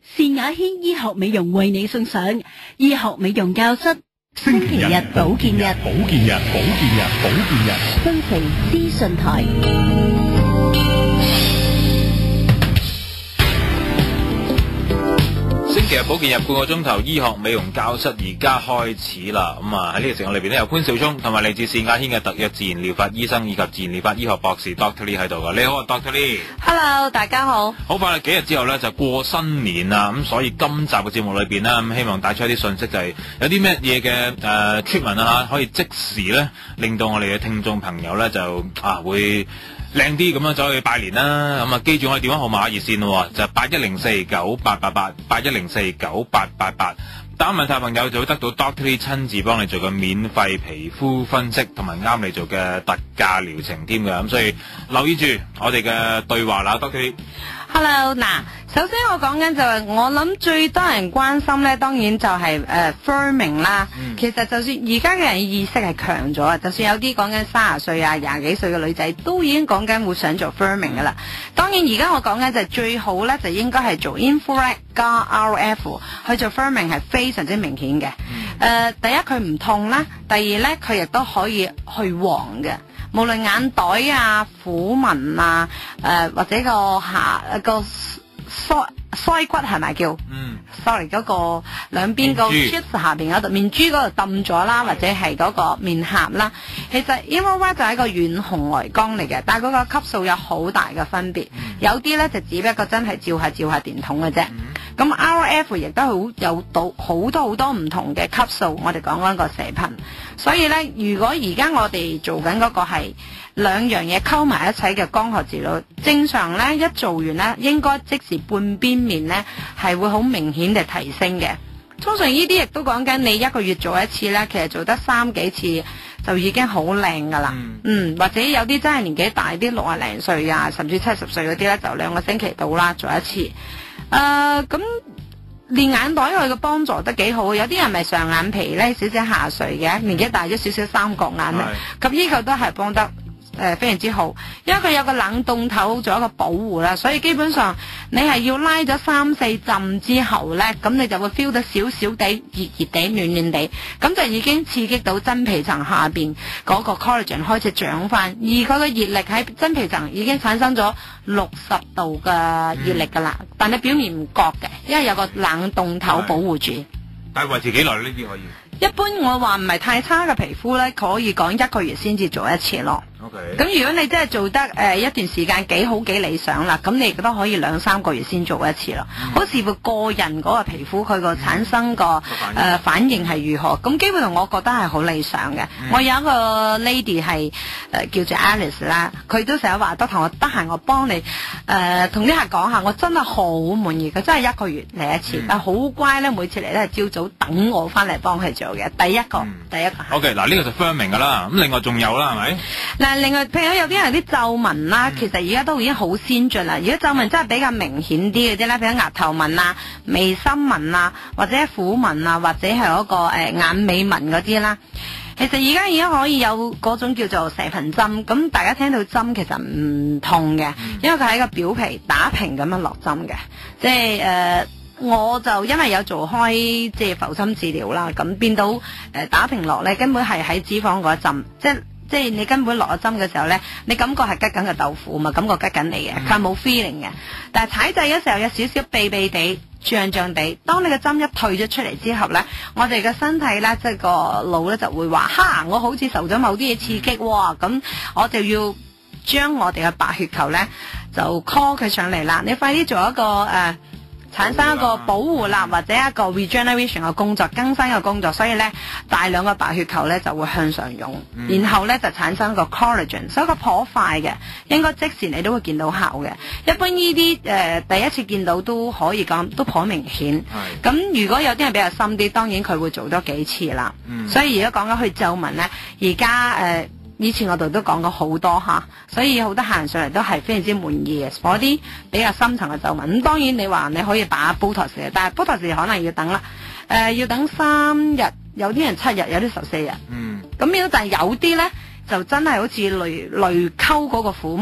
善雅軒醫學美容為你送上醫學美容教室星期日保健日，新城資訊台。 星期日保健日半個鐘頭醫學美容教室而家開始啦，咁啊喺呢個時間裏邊咧有潘少聰同埋嚟自善雅軒嘅特約自然療法醫生以及自然療法醫學博士 Dr. Lee 喺度噶。你好啊 Dr. Lee。Hello， 大家好。 好快啦，幾日之後咧就過新年啦，咁所以今集嘅節目裏邊咧，咁希望帶出一啲信息，就係有啲咩嘢嘅treatment啊可以即時咧令到我哋嘅聽眾朋友咧就會靚啲咁樣走去拜年啦，咁記住我哋電話號碼熱線咯，就81049888，81049888，打問題朋友就會得到 Dr. Lee 親自幫你做個免費皮膚分析，同埋啱你做嘅特價療程添㗎，咁所以留意住我哋嘅對話啦 ，Dr. Lee。Hello， 嗱，首先我講緊就係我諗最多人關心咧，當然就係firming 啦。其實就算而家嘅人意識係強咗啊，就算有啲講緊30歲啊、20幾歲嘅女仔，都已經講緊會想做 firming 噶啦。當然而家我講緊就係最好咧，就應該係做 infrared 加 RF 去做 firming 係非常之明顯嘅。第一佢唔痛啦，第二咧佢亦都可以去黃嘅。無論眼袋啊、虎紋啊，或者個腮骨係咪叫？sorry， 嗰個兩邊個 cheek 下邊嗰度面珠嗰度揼咗啦，或者係嗰個面頰啦。其實 infrared 就係一個遠紅外光嚟嘅，但係嗰個級數有好大嘅分別。有啲咧就只不過真係照下電筒嘅啫。咁 RF 亦都有到好多唔同嘅級數，我哋講緊個射頻。所以咧，如果而家我哋做緊嗰個係兩樣嘢溝埋一齊嘅光學治療，正常咧一做完咧，應該即時半邊面咧係會好明顯地提升嘅。通常呢啲亦都講緊你一個月做一次咧，其實做得3幾次就已經好靚噶啦。或者有啲真係年紀大啲60零歲啊，甚至70歲嗰啲咧，就2個星期到啦做一次。咁連眼袋佢嘅幫助得幾好，有啲人咪上眼皮咧少少下垂嘅，年紀大咗少少三角眼咧，咁呢個都係幫得非常之好，因為佢有個冷凍頭做一個保護啦，所以基本上你係要拉咗3、4浸之後咧，咁你就會 feel 到少少地熱地暖暖地，咁就已經刺激到真皮層下邊嗰個 collagen 開始長翻，而佢嘅熱力喺真皮層已經產生咗60度嘅熱力噶啦，但你表面唔覺嘅，因為有個冷凍頭保護住。 但係維持幾耐呢啲可以？ 一般我話唔係太差嘅皮膚咧，可以講1個月先至做一次咯。咁如果你真係做得一段時間幾好幾理想啦，咁你亦都可以2、3個月先做一次咯。好視乎個人嗰個皮膚佢個產生個反應係如何。咁基本上我覺得係好理想嘅。我有一個 lady 係叫做 Alice 啦，佢都成日話得閒我幫你同啲客講下，我真係好滿意。佢真係1個月嚟一次，但好乖咧，每次嚟都係朝早等我翻嚟幫佢做嘅。第一個。 OK， 嗱呢個就 firming 噶啦，咁另外仲有啦係咪？ 另外，譬如有啲人啲皺紋啦，其實而家都已經好先進啦。如果皺紋真係比較明顯啲嘅啫咧，譬如額頭紋啊、眉心紋啊，或者虎紋啊，或者係嗰個眼尾紋嗰啲啦，其實而家已經可以有嗰種叫做射頻針。咁大家聽到針其實唔痛嘅，因為佢喺個表皮打平咁樣落針嘅，即係我就因為有做開即係浮針治療啦，咁變到打平落咧，根本係喺脂肪嗰一針，即係你根本落咗針嘅時候咧，你感覺係吉緊個豆腐嘛，感覺吉緊你嘅，佢係冇 feeling 嘅。但係踩掣嘅時候有少少痹痹地、脹脹地。當你嘅針一退咗出嚟之後咧，我哋嘅身體咧，即係個腦咧就會話：哈，我好似受咗某啲嘢刺激喎，咁我就要將我哋嘅白血球咧就 call 佢上嚟啦。你快啲做一個產生一個保護啦，或者一個 regeneration 嘅工作、更新嘅工作，所以咧大量嘅白血球咧就會向上湧，然後咧就產生個 collagen， 所以個頗快嘅，應該即時你都會見到效嘅。一般呢啲第一次見到都可以講都頗明顯。咁如果有啲人比較深啲，當然佢會做多幾次啦。所以而家講緊去皺紋咧，而家以前我哋都講過好多吓，所以好多客人上嚟都係非常之滿意嘅。嗰啲比較深層嘅皺紋，咁當然你話你可以打 Botox 嘅，但係 Botox 可能要等啦，要等3日，有啲人7日，有啲14日。咁但係有啲咧就真係好似雷溝嗰個虎紋，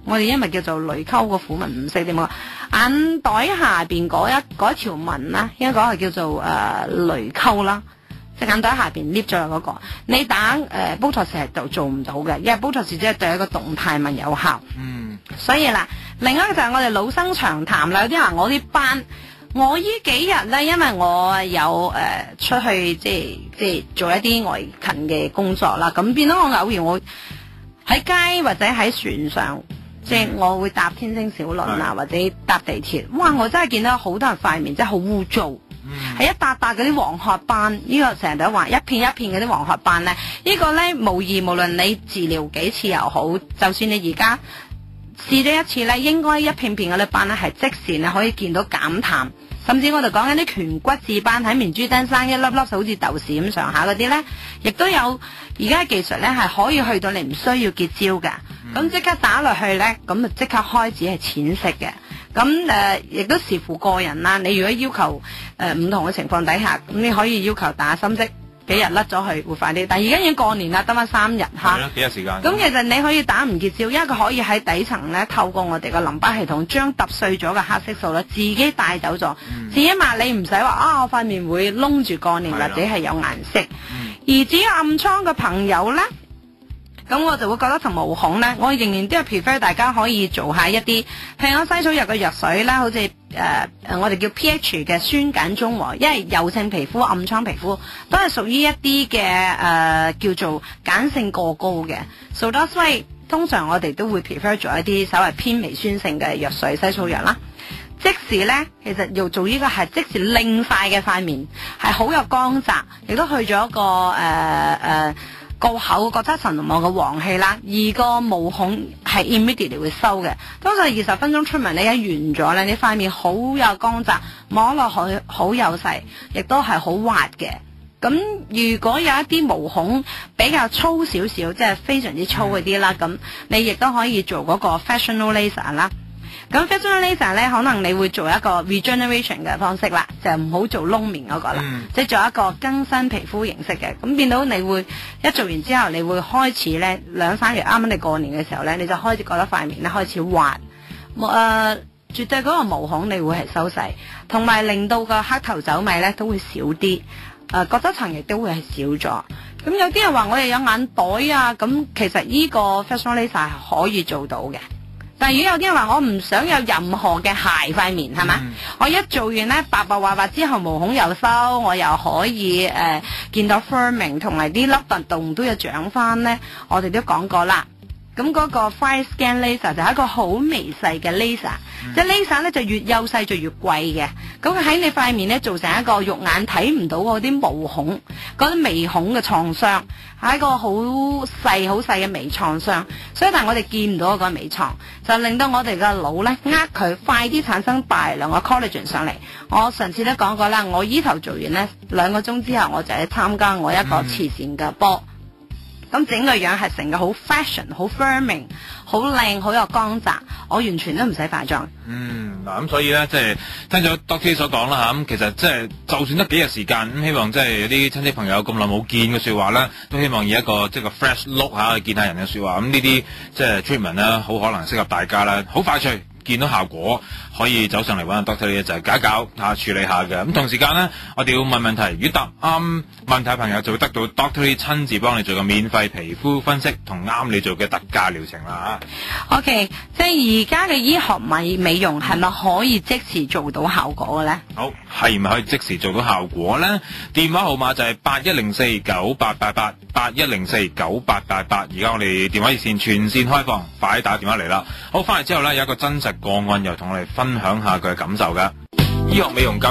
我哋因為叫做雷溝個虎紋，唔識點講。眼袋下邊嗰條紋啦，應該講係叫做雷溝啦。隻眼袋下邊 lift 咗嗰個，你打Botox係就做唔到嘅，因為Botox只係對一個動態紋有效。所以啦，另一個就係我哋老生常談啦。有啲人我啲斑，我呢幾日咧，因為我有出去即係做一啲外勤嘅工作啦，咁變咗我偶然我喺街或者喺船上，即係我會搭天星小輪啊，或者搭地鐵，哇！我真係見到好多人塊面真係好污糟。係一笪笪嗰啲黃褐斑，呢個成日都話一片一片嗰啲黃褐斑咧，呢個咧無論你治療幾次又好，就算你而家試咗一次咧，應該一片片嗰啲斑咧係即時你可以見到減淡，甚至我哋講緊啲顴骨質斑喺面珠墩生一粒粒好似豆豉咁上下嗰啲咧，亦都有而家嘅技術咧係可以去到你唔需要結焦㗎，咁即刻打落去咧，咁就即刻開始係淺色嘅。咁亦都視乎個人啦。你如果要求唔同嘅情況底下，咁你可以要求打深色，幾日甩咗去會快啲。但係而家已經過年啦，得翻3日嚇。係啦， 幾日時間？咁其實你可以打唔結焦，因為佢可以喺底層咧透過我哋個淋巴系統將揼碎咗嘅黑色素咧自己帶走咗。至於嘛，你唔使話我塊面會燶住過年或者係有顏色。而至於暗瘡嘅朋友咧。咁我就會覺得同毛孔咧，我仍然都係 prefer 大家可以做下一啲，譬如我西草藥嘅藥水啦，好似我哋叫 pH 嘅酸鹼中和，因為油性皮膚、暗瘡皮膚都係屬於一啲嘅叫做鹼性過高嘅，所以通常我哋都會 prefer 做一啲稍為偏微酸性嘅藥水西草藥啦。即時咧，其實要做呢個係即時令晒嘅塊面，係好有光澤，亦都去咗一個個口角質層同埋個黃氣啦，而個毛孔係 immediately 會收嘅。通常20分鐘出門你一完咗咧，你塊面好有光澤，摸落去好幼細，亦都係好滑嘅。咁如果有一啲毛孔比較粗少少，即係非常之粗嗰啲啦，咁你亦都可以做嗰個 fractional laser 啦。咁 fractional laser 咧，可能你會做一個 regeneration 嘅方式啦，就唔好做窿面嗰個啦，即係做一個更新皮膚形式嘅。咁變到你會一做完之後，你會開始咧2-3月啱啱你過年嘅時候咧，你就開始覺得塊面咧開始滑，絕對嗰個毛孔你會係收細，同埋令到個黑頭走米咧都會少啲，角質層亦都會係少咗。咁有啲人話我哋有眼袋啊，咁其實呢個 fractional laser 係可以做到嘅。但係如果有啲人話我唔想有任何嘅鞋塊面係嘛，我一做完咧白白滑滑之後毛孔又收，我又可以見到 firming 同埋啲粒凸洞都有長翻咧，我哋都講過啦。咁嗰個 Fine Scan Laser 就係一個好微細嘅 laser，即係 laser 咧就越幼細就越貴嘅。咁佢喺你塊面咧造成一個肉眼睇唔到嗰啲毛孔、嗰啲微孔嘅創傷，係一個好細嘅微創傷。所以但係我哋見唔到嗰個微創，就令到我哋嘅腦咧佢快啲產生大量嘅 collagen 上嚟。我上次都講過啦，我依頭做完咧2個鐘之後，我就去參加我一個慈善嘅波。咁整個樣係成個好 fashion、好 firming、好靚、好有光澤，我完全都唔使化妝。 嗱咁所以咧，即係聽咗 Doctor 所講啦嚇，咁其實即係就算得幾日時間，咁希望即係有啲親戚朋友咁耐冇見嘅説話咧，都希望以一個即係個 fresh look 嚇去見下人嘅説話。咁呢啲即係 treatment 咧，好可能適合大家啦，好快脆。見到效果可以走上嚟揾阿 Doctor 呢，就係搞搞嚇處理下嘅。咁同時間呢，我哋要問問題，如果答啱問題嘅朋友就會得到 Doctor 親自幫你做個免費皮膚分析同啱你做嘅特價療程啦。 OK， 即係而家嘅醫學美容係咪可以即時做到效果嘅咧？ 好，係咪可以即時做到效果咧？電話號碼就係81049888，81049888。而家我哋電話熱線全線開放，快打電話嚟啦！好，翻嚟之後咧有一個真實個案又同我哋分享下佢嘅感受噶。醫學美容